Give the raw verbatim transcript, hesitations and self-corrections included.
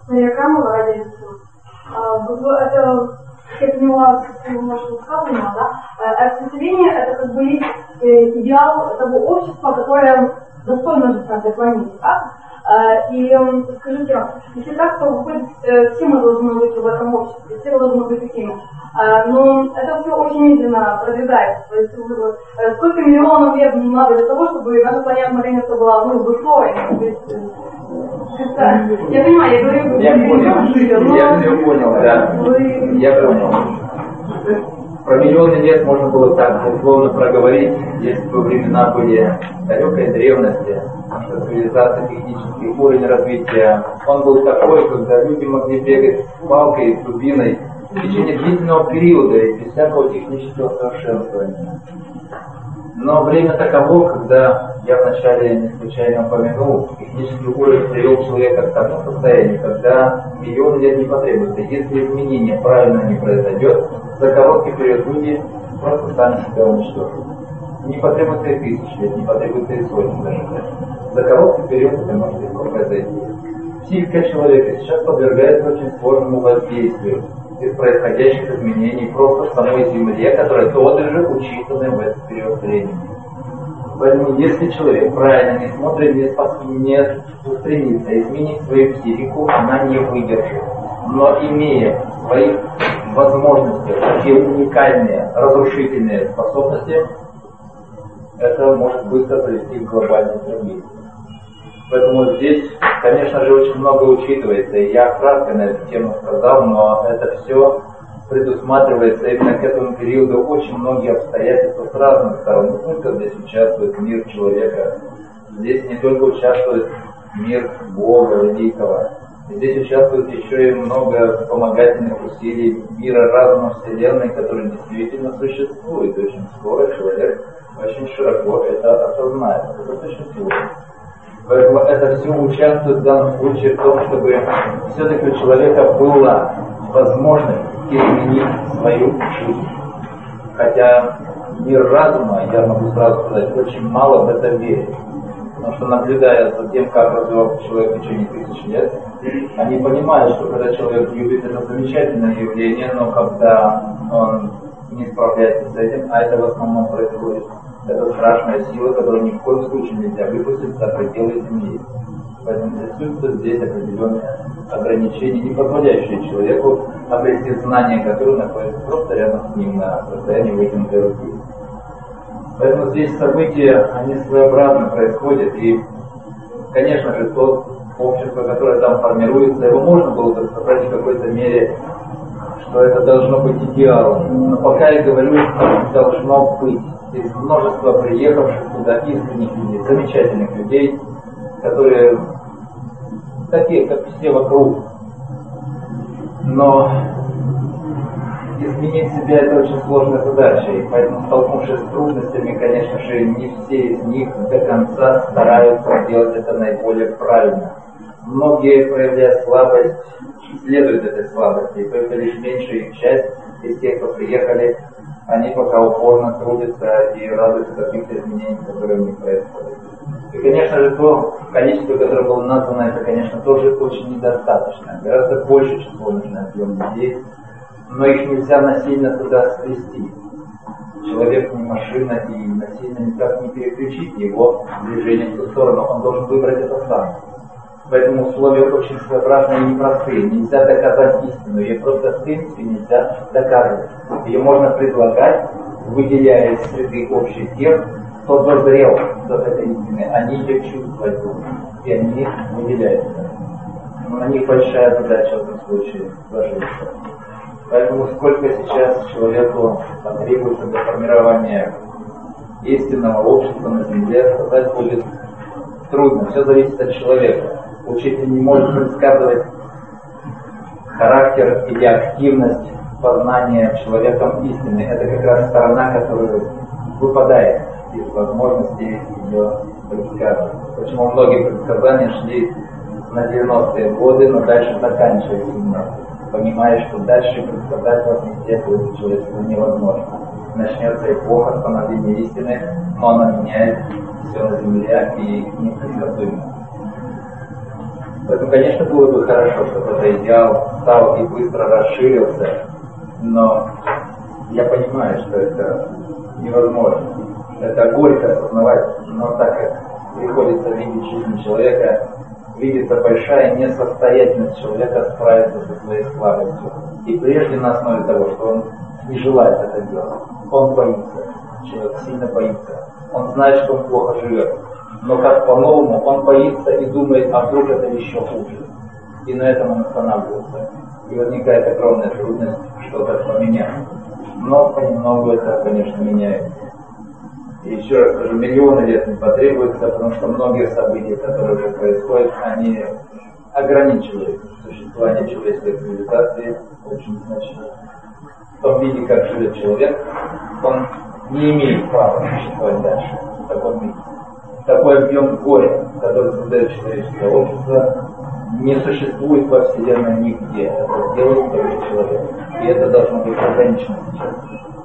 Я молодец. Это, я поняла, как немножко сказано, да? Осветление — это как бы есть идеал того общества, которое достойно жить на этой планете, да? И скажите, если так, то выходит, все мы должны быть в этом обществе, все должны быть такими. Но это все очень медленно продвигается. То есть сколько миллионов лет надо для того, чтобы наша планета наконец-то была, ну, достойной. Я понимаю, я говорю, я понял, я все понял, да. Вы... Я понял. Про миллионы лет можно было так условно проговорить, если бы времена были далекой древности, что цивилизация, технический уровень развития, он был такой, когда люди могли бегать с палкой, с дубиной в течение длительного периода и без всякого технического совершенствования. Но время таково, когда я вначале не случайно упомянул, технический уровень привел человека к тому состоянию, когда миллион лет не потребуется. Если изменение правильно не произойдет, за короткий период люди просто сами себя уничтожат. Не потребуется и тысяч лет, не потребуется и сотни даже лет. За короткий период это может легко произойти. Психика человека сейчас подвергается очень сложному воздействию из происходящих изменений просто в самой Земле, которая тоже же учитаны в этот период времени. Поэтому если человек правильно не смотрит, не, спас, не устремится изменить свою психику, она не выдержит. Но имея в своих возможностях такие уникальные, разрушительные способности, это может быстро привести к глобальной трагедии. Поэтому здесь, конечно же, очень много учитывается, и я кратко на эту тему сказал, но это все предусматривается именно к этому периоду очень многие обстоятельства с разных сторон. Не только здесь участвует мир человека, здесь не только участвует мир Бога Великого, здесь участвует еще и много вспомогательных усилий мира разума Вселенной, который действительно существует. Очень скоро человек очень широко это осознает. Это существует. Поэтому это все участвует в данном случае в том, чтобы все-таки у человека была возможность изменить свою жизнь. Хотя мир разума, я могу сразу сказать, очень мало в это верит. Потому что, наблюдая за тем, как развивался человек в течение тысяч лет, они понимают, что когда человек любит, это замечательное явление, но когда он не справляется с этим, а это в основном происходит, это страшная сила, которую ни в коем случае нельзя выпустить за пределы Земли. Поэтому присутствует здесь определенные ограничения, не позволяющие человеку обрести знания, которые находятся просто рядом с ним на расстоянии вытянутой руки. Поэтому здесь события, они своеобразно происходят, и, конечно же, то общество, которое там формируется, его можно было бы собрать в какой-то мере, что это должно быть идеалом. Но пока я говорю, должно быть. Есть множество приехавших туда искренних людей, замечательных людей, которые такие, как все вокруг. Но изменить себя — это очень сложная задача, и поэтому, столкнувшись с трудностями, конечно же, не все из них до конца стараются сделать это наиболее правильно. Многие, проявляя слабость, следуют этой слабости, и только лишь меньшая их часть из тех, кто приехали, они пока упорно трудятся и радуются каких-то изменений, которые у них происходят. И, конечно же, то количество, которое было названо, это, конечно, тоже очень недостаточно. Гораздо больше число нужно объем людей, но их нельзя насильно туда свести. Человек не машина, и насильно никак не переключить его движение в ту сторону, он должен выбрать это сам. Поэтому условия очень своеобразные и непростые. Нельзя доказать истину, ее просто в принципе нельзя доказывать. Ее можно предлагать, выделяя из среды общей тех, кто дозрел до этой истины. Они ее чувствуют, и они выделяются. Но на них большая задача в этом случае сложится. Поэтому сколько сейчас человеку потребуется для формирования истинного общества на Земле, сказать будет трудно. Все зависит от человека. Учитель не может предсказывать характер или активность познания человеком истины. Это как раз сторона, которая выпадает из возможности ее предсказывать. Почему многие предсказания шли на девяностые годы, но дальше заканчивались немного, понимая, что дальше предсказать вас везде будет человечеству невозможно. Начнется эпоха становления истины, но она меняет все на Земле и непредсказуемо. Поэтому, конечно, было бы хорошо, чтобы этот идеал стал и быстро расширился, но я понимаю, что это невозможно. Это горько осознавать, но так как приходится видеть жизнь человека, видится большая несостоятельность человека справиться со своей слабостью. И прежде на основе того, что он не желает это делать, он боится, человек сильно боится, он знает, что он плохо живет, но как по-новому он боится и думает, а вдруг это еще хуже. И на этом он останавливается. И возникает огромная трудность что-то поменять. Но понемногу это, конечно, меняется. И еще раз скажу, миллионы лет не потребуется, потому что многие события, которые уже происходят, они ограничивают существование человеческой цивилизации очень значительно. В том виде, как живет человек, он не имеет права существовать дальше в таком виде. Такой объем горя, который создает человеческое общество, не существует во Вселенной нигде. Это сделает только человек. И это должно быть ограничено сейчас.